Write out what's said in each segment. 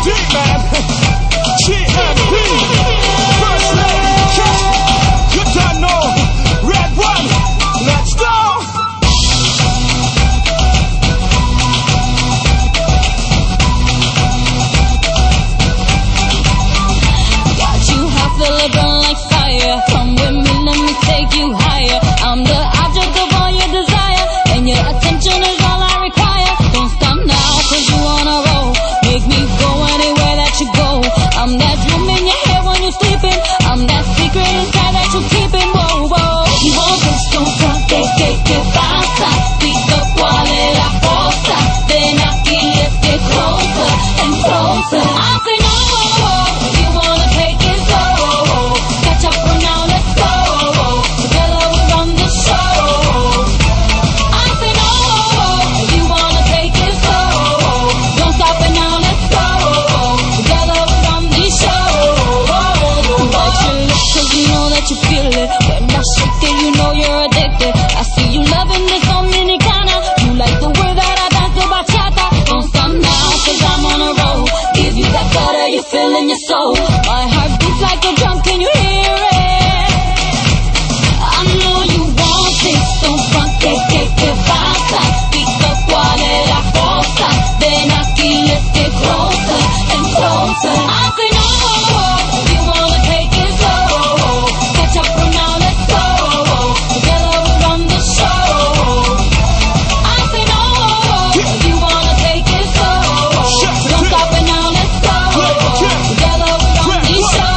D-Man, GMB, First Lady, you don't know, Red One, let's go! Got you hot, feel it burn like fire. Come with me, let me take you higher. I'm the object of all your desire, and your attention is all I require. Don't stop now, cause you on a roll. Make me go anywhere that you go. I'm that room in your head when you're sleeping. I'm that secret inside that you're keeping. Whoa, whoa. Y vos descontra que pasa. Pick up cuál es la cosa. Ven aquí, let's get closer and closer. I say no, if you wanna take it slow. Catch up for now, let's go. Together we run the show. I say no, if you wanna take it slow. Don't stop it now, let's go. Together we run the show. Bite your lips 'cause you know that you feel it. When I shake it, you know you're addicted. I see you loving this Dominicana. You like the way that I dance the bachata. Don't stop now 'cause I'm on a roll. Give you that butter you feel in your soul. My heart beats like a drum, can you hear it? I know you want this, don't front, que pasa. Pick up cuál es la cosa. Ven aquí, let's get closer and closer. I say no, if you wanna take it slow. Catch up for now, let's go. Together we run the show. I say no, if you wanna take it slow. Don't stop it now, let's go. Together we run the show.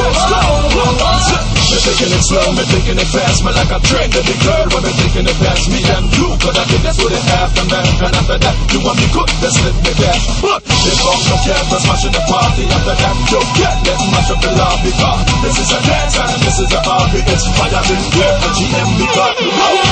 Me taking it slow, me taking it fast, me like a train to the girl when me taking it past me and you. Cause I think that's what it after man. And after that, you want me good, let's let me dash. But this song no care, we're smashing the party. After that, yo, let's mash up the lobby. This is a dance and this is a hobby. It's fire in here, a GMB got